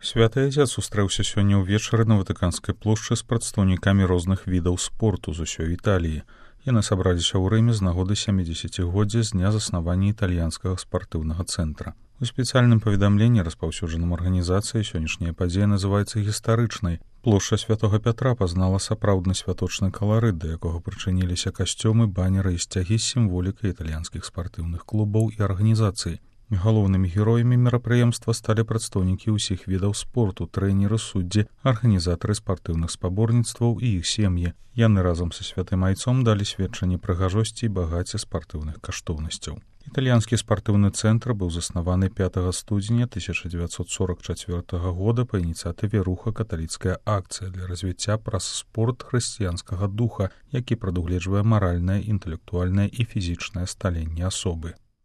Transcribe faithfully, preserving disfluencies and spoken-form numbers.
Святы Адзец сустрэўся сёння ўвечары на Ватыканскай плошчы з прадстаўнікамі розных відаў спорту з усёй Італіі. Яны сабраліся ў Рыме з нагоды сямідзесяцігоддзя з дня заснавання італьянскага спартыўнага цэнтра. У спецыяльным паведамленні, распаўсюджаным арганізацыяй, сённяшняя падзея называецца гістарычнай. Плошча Святога Пятра пазнала сапраўдны святочны каларыт, да якога прычыніліся касцёмы, банеры і сцягі з сімволікай італьянскіх спартыўных клубаў і арганізацый. Галоўнымі героямі мерапрыемства сталі прадстаўнікі ўсіх відаў спорту, трэнеры, суддзі, арганізатары спартыўных спаборніцтваў і іх сем'і. Яны разам са святым айцом далі сведчанне прыгажосці і багацця спартыўных каштоўнасцяў. Італьянскі спартыўны цэнтр быў заснаваны пятага студзеня тысяча дзевяцьсот сорок чацвёртага года па ініцыятыве руха «Каталіцкая акцыя» для развіцця праз спорт хрысціянскага духа, які прадугледжвае маральнае, інтэлектуальнае і фізічнае сталенне асобы.